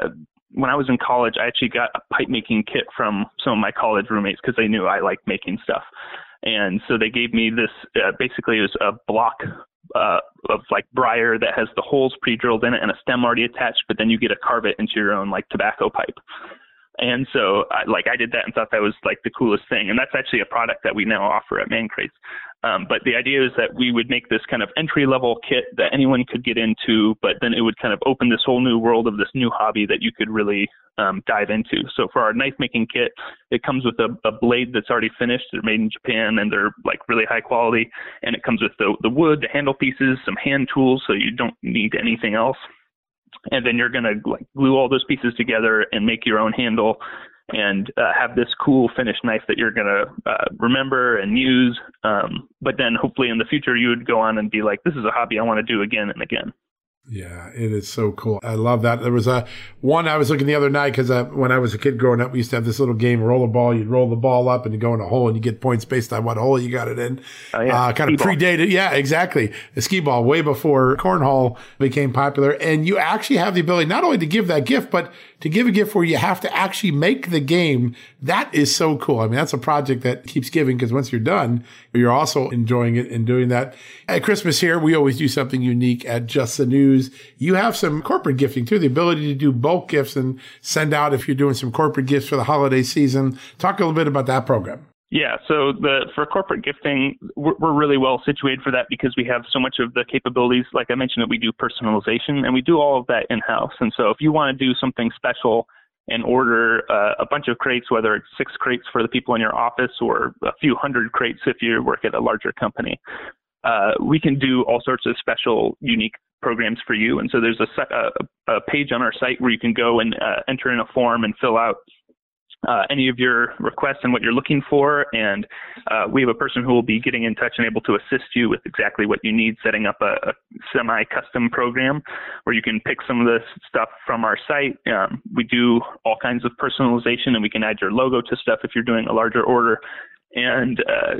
in college. I actually got a pipe making kit from some of my college roommates because they knew I liked making stuff. And so they gave me this, basically it was a block of like briar that has the holes pre-drilled in it and a stem already attached, but then you get to carve it into your own like tobacco pipe. And so I did that and thought that was like the coolest thing. And that's actually a product that we now offer at Man Crates. But the idea is that we would make this kind of entry level kit that anyone could get into, but then it would kind of open this whole new world of this new hobby that you could really dive into. So for our knife making kit, it comes with a blade that's already finished. They're made in Japan and they're like really high quality. And it comes with the wood, the handle pieces, some hand tools, so you don't need anything else. And then you're going to like glue all those pieces together and make your own handle and have this cool finished knife that you're going to remember and use. But then hopefully in the future, you would go on and be like, this is a hobby I want to do again and again. Yeah, it is so cool. I love that. There was one I was looking the other night because when I was a kid growing up, we used to have this little game, roll a ball. You'd roll the ball up and you go in a hole and you get points based on what hole you got it in. Oh, yeah. Kind of predated. Yeah, exactly. The skee ball way before cornhole became popular. And you actually have the ability not only to give that gift, but to give a gift where you have to actually make the game. That is so cool. I mean, that's a project that keeps giving because once you're done, you're also enjoying it and doing that. At Christmas here, we always do something unique at Just the News. You have some corporate gifting too, the ability to do bulk gifts and send out if you're doing some corporate gifts for the holiday season. Talk a little bit about that program. Yeah, so for corporate gifting, we're really well situated for that because we have so much of the capabilities. Like I mentioned, that we do personalization and we do all of that in-house. And so if you want to do something special and order a bunch of crates, whether it's 6 crates for the people in your office or a few hundred crates if you work at a larger company, we can do all sorts of special, unique programs for you. And so there's a page on our site where you can go and enter in a form and fill out any of your requests and what you're looking for. And we have a person who will be getting in touch and able to assist you with exactly what you need, setting up a semi-custom program where you can pick some of the stuff from our site. We do all kinds of personalization and we can add your logo to stuff if you're doing a larger order. And,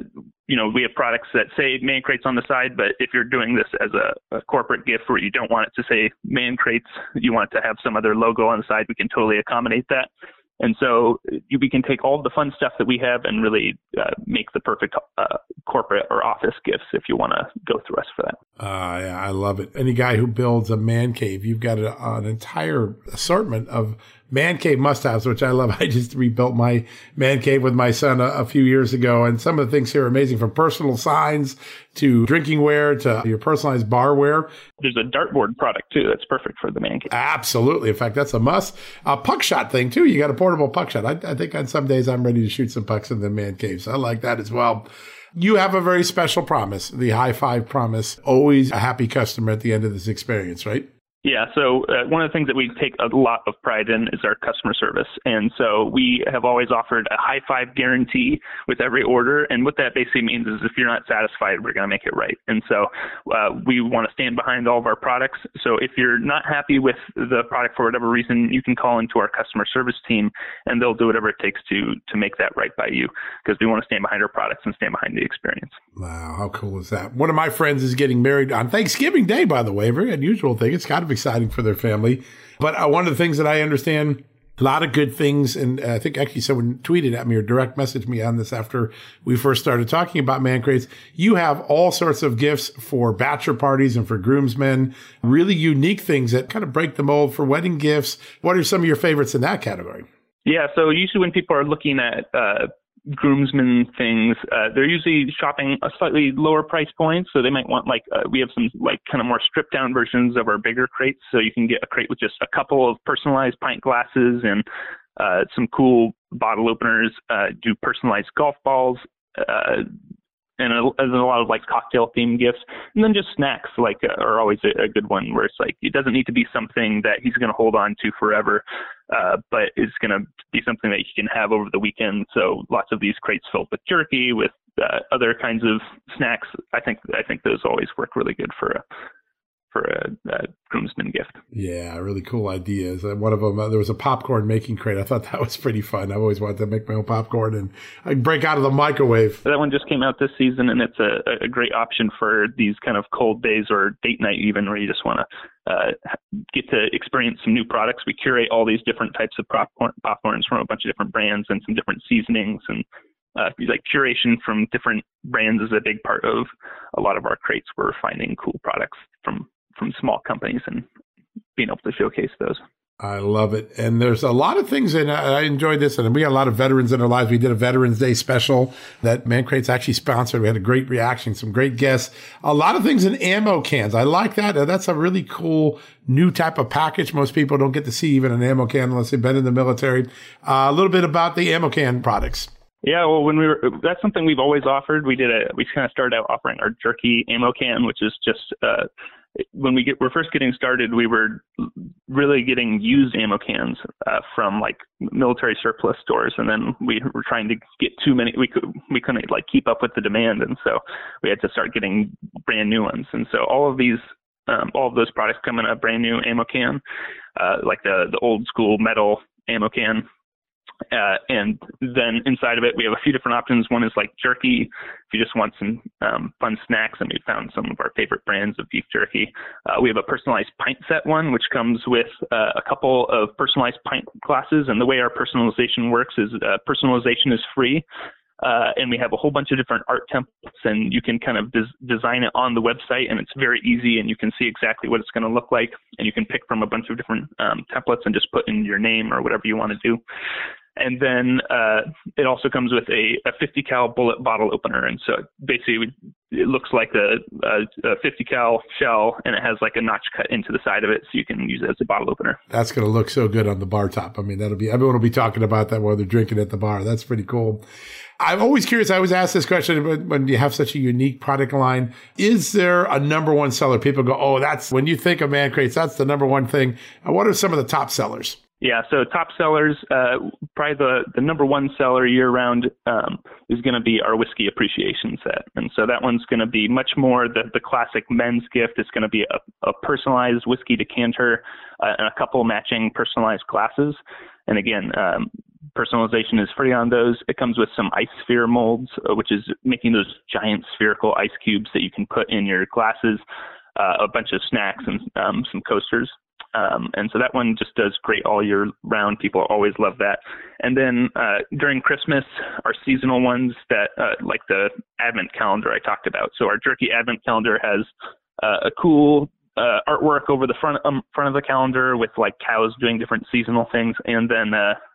we have products that say Man Crates on the side, but if you're doing this as a corporate gift where you don't want it to say Man Crates, you want it to have some other logo on the side, we can totally accommodate that. And so we can take all of the fun stuff that we have and really make the perfect corporate or office gifts if you want to go through us for that. Yeah, I love it. Any guy who builds a man cave, you've got an entire assortment of man cave must-haves, which I love. I just rebuilt my man cave with my son a few years ago, and some of the things here are amazing, from personal signs to drinking ware to your personalized barware. There's a dartboard product too that's perfect for the man cave. Absolutely. In fact, that's a must. A puck shot thing too. You got a portable puck shot. I think on some days I'm ready to shoot some pucks in the man cave. So I like that as well. You have a very special promise, the high five promise. Always a happy customer at the end of this experience, right? Yeah, so one of the things that we take a lot of pride in is our customer service. And so we have always offered a high five guarantee with every order. And what that basically means is if you're not satisfied, we're going to make it right. And so we want to stand behind all of our products. So if you're not happy with the product for whatever reason, you can call into our customer service team and they'll do whatever it takes to make that right by you, because we want to stand behind our products and stand behind the experience. Wow, how cool is that? One of my friends is getting married on Thanksgiving Day, by the way. Very unusual thing. It's kind of exciting for their family. But one of the things that I understand, a lot of good things, and I think actually someone tweeted at me or direct messaged me on this after we first started talking about Man Crates. You have all sorts of gifts for bachelor parties and for groomsmen, really unique things that kind of break the mold for wedding gifts. What are some of your favorites in that category? Yeah, so usually when people are looking at groomsmen things, they're usually shopping a slightly lower price point. So they might want we have some kind of more stripped down versions of our bigger crates. So you can get a crate with just a couple of personalized pint glasses and some cool bottle openers, do personalized golf balls, and a lot of cocktail themed gifts. And then just snacks are always a good one, where it's it doesn't need to be something that he's going to hold on to forever, but it's going to be something that he can have over the weekend. So lots of these crates filled with jerky, with other kinds of snacks. I think those always work really good for a groomsman gift. Yeah, really cool ideas. One of them, there was a popcorn making crate. I thought that was pretty fun. I've always wanted to make my own popcorn, and I can break out of the microwave. That one just came out this season, and it's a great option for these kind of cold days or date night even, where you just want to get to experience some new products. We curate all these different types of popcorns from a bunch of different brands and some different seasonings, and curation from different brands is a big part of a lot of our crates. We're finding cool products from small companies and being able to showcase those. I love it. And there's a lot of things, and I enjoyed this, and we got a lot of veterans in our lives. We did a Veterans Day special that Man Crates actually sponsored. We had a great reaction, some great guests, a lot of things in ammo cans. I like that. That's a really cool new type of package. Most people don't get to see even an ammo can unless they've been in the military. A little bit about the ammo can products. Yeah, well, that's something we've always offered. We kind of started out offering our jerky ammo can, which is just, when we're first getting started, we were really getting used ammo cans from military surplus stores, and then we were trying to get too many. We couldn't keep up with the demand, and so we had to start getting brand new ones. And so all of those products come in a brand new ammo can, the old school metal ammo can. And then inside of it, we have a few different options. One is jerky, if you just want some fun snacks, and we found some of our favorite brands of beef jerky. We have a personalized pint set one, which comes with a couple of personalized pint glasses. And the way our personalization works is personalization is free. And we have a whole bunch of different art templates, and you can kind of design it on the website, and it's very easy, and you can see exactly what it's going to look like, and you can pick from a bunch of different templates and just put in your name or whatever you want to do. And then it also comes with a 50 cal bullet bottle opener. And so basically it looks like a 50 cal shell, and it has a notch cut into the side of it, so you can use it as a bottle opener. That's going to look so good on the bar top. I mean, everyone will be talking about that while they're drinking at the bar. That's pretty cool. I'm always curious. I always ask this question, but when you have such a unique product line, is there a number one seller? People go, oh, that's when you think of Man Crates, that's the number one thing. What are some of the top sellers? Yeah, so top sellers, probably the number one seller year round is going to be our whiskey appreciation set. And so that one's going to be much more the classic men's gift. It's going to be a personalized whiskey decanter and a couple matching personalized glasses. And again, personalization is free on those. It comes with some ice sphere molds, which is making those giant spherical ice cubes that you can put in your glasses, a bunch of snacks and some coasters. And so that one just does great all year round. People always love that. And then during Christmas, our seasonal ones that like the Advent calendar I talked about. So our Jerky Advent calendar has a cool artwork over the front of the calendar with like cows doing different seasonal things. And then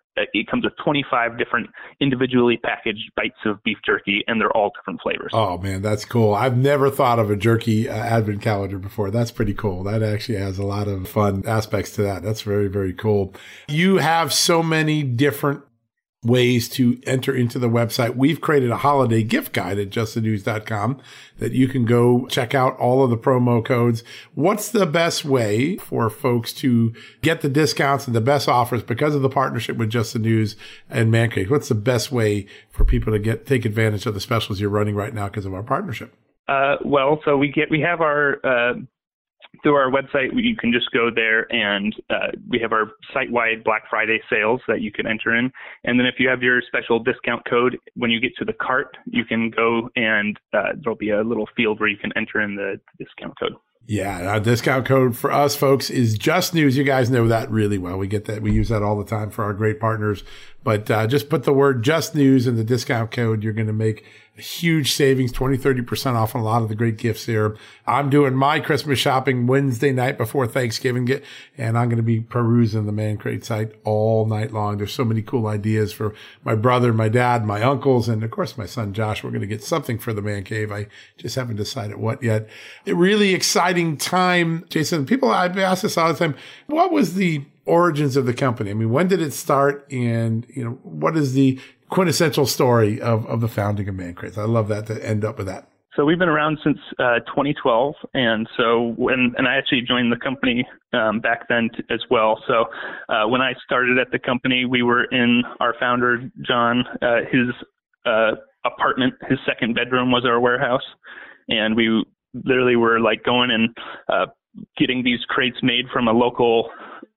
it comes with 25 different individually packaged bites of beef jerky, and they're all different flavors. Oh, man, that's cool. I've never thought of a jerky advent calendar before. That's pretty cool. That actually has a lot of fun aspects to that. That's very, very cool. You have so many different ways to enter into the website. We've created a holiday gift guide at justthenews.com that you can go check out all of the promo codes. What's the best way for folks to get the discounts and the best offers because of the partnership with Just the News and Man Cave? What's the best way for people to take advantage of the specials you're running right now because of our partnership? Well, so we have our through our website, you can just go there and we have our site-wide Black Friday sales that you can enter in. And then if you have your special discount code, when you get to the cart, you can go and there'll be a little field where you can enter in the discount code. Yeah, our discount code for us, folks, is Just News. You guys know that really well. We get that. We use that all the time for our great partners. But just put the word Just News in the discount code. You're going to make a huge savings, 20-30% off on a lot of the great gifts here. I'm doing my Christmas shopping Wednesday night before Thanksgiving, and I'm going to be perusing the Man Crate site all night long. There's so many cool ideas for my brother, my dad, my uncles, and of course my son Josh. We're going to get something for the Man Cave. I just haven't decided what yet. A really exciting time, Jason. People, I ask this all the time. What was the origins of the company? I mean, when did it start? And, what is the quintessential story of the founding of Man Crates? I love that to end up with that. So we've been around since 2012, and so I actually joined the company back then as well. So when I started at the company, we were in our founder John, his apartment. His second bedroom was our warehouse, and we literally were like going and getting these crates made from a local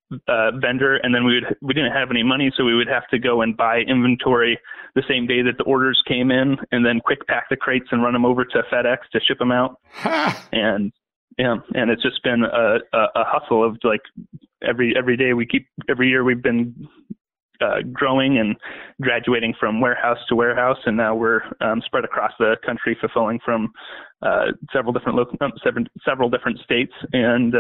vendor, and then we didn't have any money, so we would have to go and buy inventory the same day that the orders came in, and then quick pack the crates and run them over to FedEx to ship them out. And it's just been a hustle of like every year we've been growing and graduating from warehouse to warehouse, and now we're spread across the country, fulfilling from several different states, and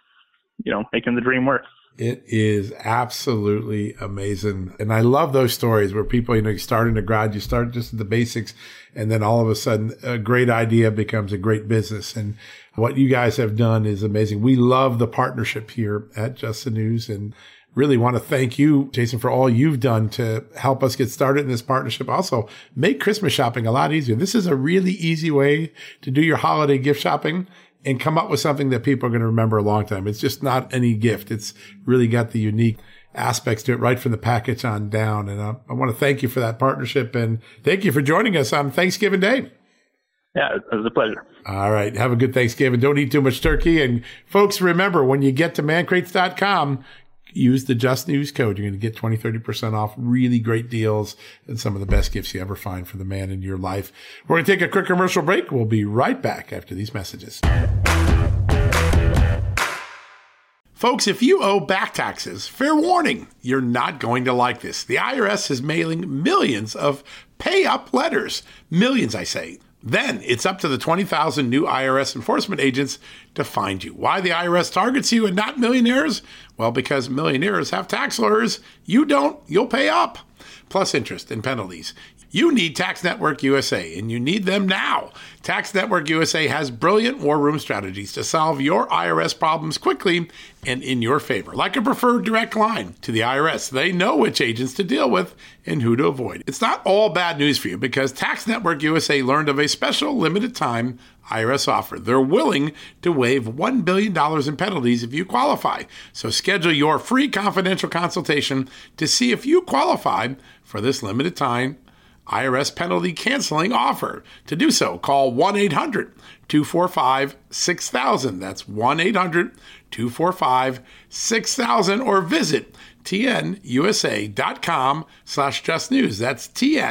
making the dream work. It is absolutely amazing. And I love those stories where people, you start in a grad, you start just at the basics, and then all of a sudden a great idea becomes a great business. And what you guys have done is amazing. We love the partnership here at Just the News, and really want to thank you, Jason, for all you've done to help us get started in this partnership. Also, make Christmas shopping a lot easier. This is a really easy way to do your holiday gift shopping and come up with something that people are going to remember a long time. It's just not any gift. It's really got the unique aspects to it right from the package on down. And I want to thank you for that partnership, and thank you for joining us on Thanksgiving Day. Yeah, it was a pleasure. All right. Have a good Thanksgiving. Don't eat too much turkey. And folks, remember, when you get to mancrates.com, use the Just News code. You're going to get 20-30% off. Really great deals and some of the best gifts you ever find for the man in your life. We're going to take a quick commercial break. We'll be right back after these messages. Folks, if you owe back taxes, fair warning, you're not going to like this. The IRS is mailing millions of pay-up letters. Millions, I say. Then it's up to the 20,000 new IRS enforcement agents to find you. Why the IRS targets you and not millionaires? Well, because millionaires have tax lawyers. You don't. You'll pay up. Plus interest and penalties. You need Tax Network USA, and you need them now. Tax Network USA has brilliant war room strategies to solve your IRS problems quickly and in your favor. Like a preferred direct line to the IRS. They know which agents to deal with and who to avoid. It's not all bad news for you, because Tax Network USA learned of a special limited time IRS offer. They're willing to waive $1 billion in penalties if you qualify. So schedule your free confidential consultation to see if you qualify for this limited time IRS penalty canceling offer. To do so, call 1-800-245-6000. That's 1-800-245-6000, or visit tnusa.com/justnews. That's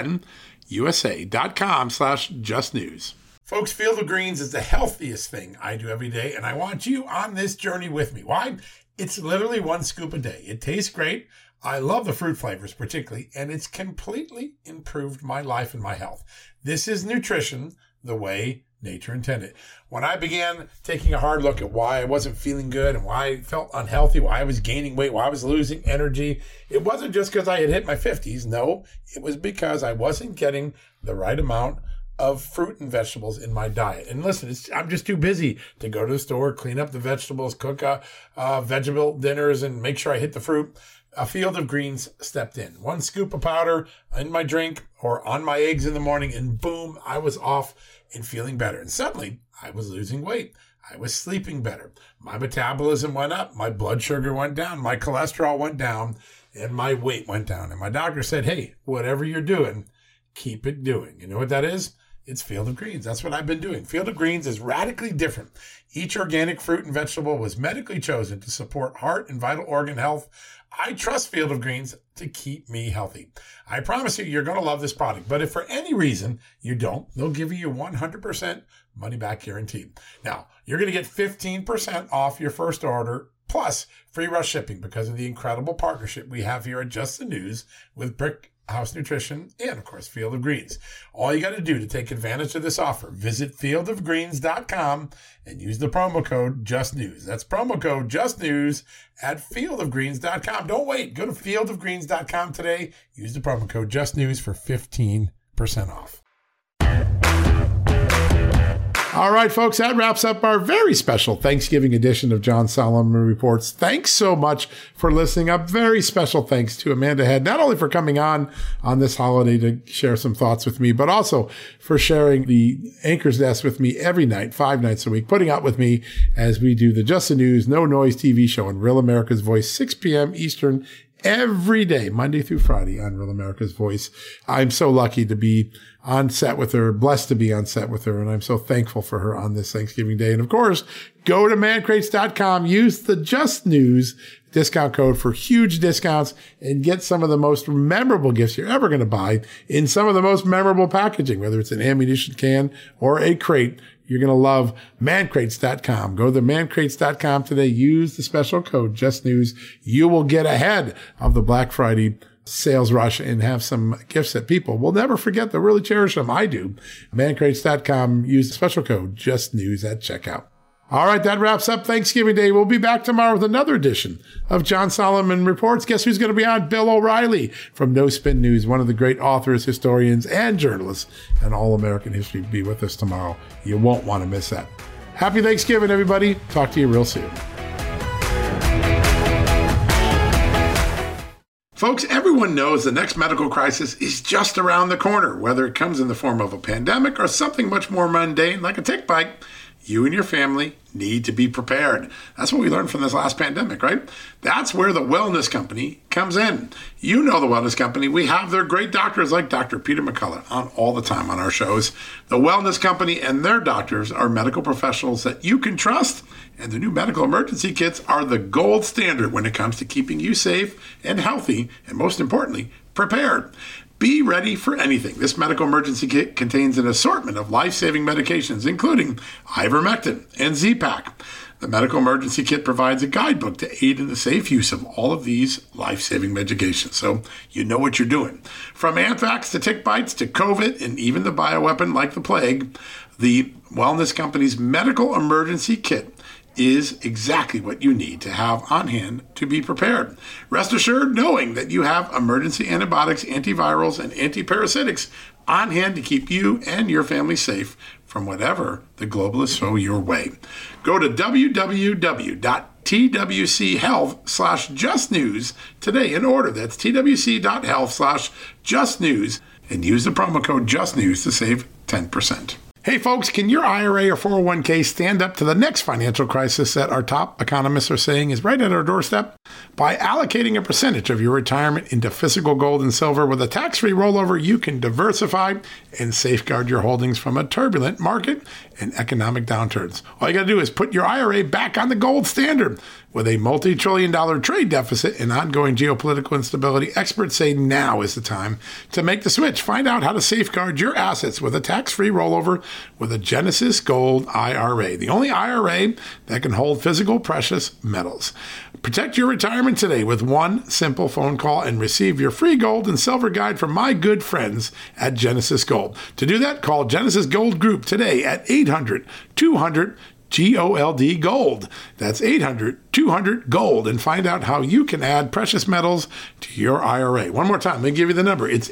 tnusa.com/justnews. Folks, Field of Greens is the healthiest thing I do every day, and I want you on this journey with me. Why? It's literally 1 scoop a day. It tastes great. I love the fruit flavors particularly, and it's completely improved my life and my health. This is nutrition the way nature intended. When I began taking a hard look at why I wasn't feeling good and why I felt unhealthy, why I was gaining weight, why I was losing energy, it wasn't just because I had hit my 50s. No, it was because I wasn't getting the right amount of fruit and vegetables in my diet. And listen, I'm just too busy to go to the store, clean up the vegetables, cook vegetable dinners, and make sure I hit the fruit. A Field of Greens stepped in. 1 scoop of powder in my drink or on my eggs in the morning, and boom, I was off and feeling better. And suddenly, I was losing weight. I was sleeping better. My metabolism went up. My blood sugar went down. My cholesterol went down. And my weight went down. And my doctor said, hey, whatever you're doing, keep it doing. You know what that is? It's Field of Greens. That's what I've been doing. Field of Greens is radically different. Each organic fruit and vegetable was medically chosen to support heart and vital organ health. I trust Field of Greens to keep me healthy. I promise you're going to love this product. But if for any reason you don't, they'll give you 100% money back guarantee. Now, you're going to get 15% off your first order plus free rush shipping because of the incredible partnership we have here at Just the News with Brick House Nutrition, and of course, Field of Greens. All you got to do to take advantage of this offer, visit fieldofgreens.com and use the promo code JustNews. That's promo code JustNews at fieldofgreens.com. Don't wait. Go to fieldofgreens.com today. Use the promo code JustNews for 15% off. All right, folks, that wraps up our very special Thanksgiving edition of John Solomon Reports. Thanks so much for listening. A very special thanks to Amanda Head, not only for coming on this holiday to share some thoughts with me, but also for sharing the Anchor's Desk with me every night, 5 nights a week, putting up with me as we do the Just the News, No Noise TV show on Real America's Voice, 6 p.m. Eastern, every day, Monday through Friday on Real America's Voice. I'm so lucky to be on set with her, blessed to be on set with her, and I'm so thankful for her on this Thanksgiving Day. And of course, go to mancrates.com, use the Just News discount code for huge discounts and get some of the most memorable gifts you're ever going to buy in some of the most memorable packaging, whether it's an ammunition can or a crate. You're going to love mancrates.com. Go to mancrates.com today. Use the special code JustNews. You will get ahead of the Black Friday sales rush and have some gifts that people will never forget. They'll really cherish them. I do. Mancrates.com. Use the special code JustNews at checkout. All right, that wraps up Thanksgiving Day. We'll be back tomorrow with another edition of John Solomon Reports. Guess who's going to be on? Bill O'Reilly from No Spin News, one of the great authors, historians, and journalists in all American history, will be with us tomorrow. You won't want to miss that. Happy Thanksgiving, everybody. Talk to you real soon. Folks, everyone knows the next medical crisis is just around the corner, whether it comes in the form of a pandemic or something much more mundane like a tick bite. You and your family need to be prepared. That's what we learned from this last pandemic, right? That's where the Wellness Company comes in. You know the Wellness Company. We have their great doctors like Dr. Peter McCullough on all the time on our shows. The Wellness Company and their doctors are medical professionals that you can trust, and the new medical emergency kits are the gold standard when it comes to keeping you safe and healthy, and most importantly, prepared. Be ready for anything. This medical emergency kit contains an assortment of life-saving medications, including ivermectin and Z-Pak. The medical emergency kit provides a guidebook to aid in the safe use of all of these life-saving medications, so you know what you're doing. From anthrax to tick bites to COVID and even the bioweapon like the plague, the Wellness Company's medical emergency kit is exactly what you need to have on hand to be prepared. Rest assured knowing that you have emergency antibiotics, antivirals, and antiparasitics on hand to keep you and your family safe from whatever the globalists throw your way. Go to www.twchealth/justnews today and order. That's twc.health/justnews and use the promo code JustNews to save 10%. Hey folks, can your IRA or 401k stand up to the next financial crisis that our top economists are saying is right at our doorstep? By allocating a percentage of your retirement into physical gold and silver with a tax-free rollover, you can diversify and safeguard your holdings from a turbulent market and economic downturns. All you got to do is put your IRA back on the gold standard With a multi-trillion-dollar trade deficit and ongoing geopolitical instability, experts say now is the time to make the switch. Find out how to safeguard your assets with a tax-free rollover with a Genesis Gold IRA, the only IRA that can hold physical precious metals. Protect your retirement today with one simple phone call and receive your free gold and silver guide from my good friends at Genesis Gold. To do that, call Genesis Gold Group today at 800-200-GOLD Gold. That's 800-200-GOLD, and find out how you can add precious metals to your IRA. One more time, let me give you the number. It's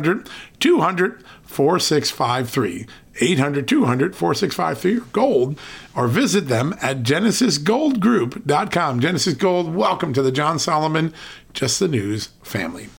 800-200-4653. 800-200-4653 or gold, or visit them at genesisgoldgroup.com. Genesis Gold, welcome to the John Solomon Just the News family.